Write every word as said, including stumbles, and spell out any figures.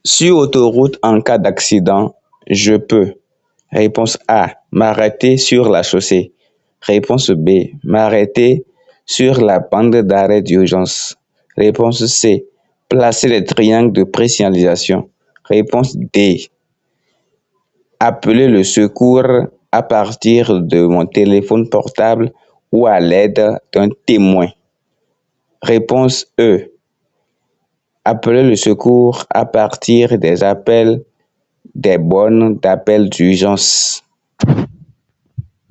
Sur autoroute en cas d'accident, je peux. Réponse A, m'arrêter sur la chaussée. Réponse B, m'arrêter sur la bande d'arrêt d'urgence. Réponse C, placer les triangles de présignalisation. Réponse D, appeler le secours à partir de mon téléphone portable ou à l'aide d'un témoin. Réponse E, appeler le secours à partir des appels des bornes d'appel d'urgence.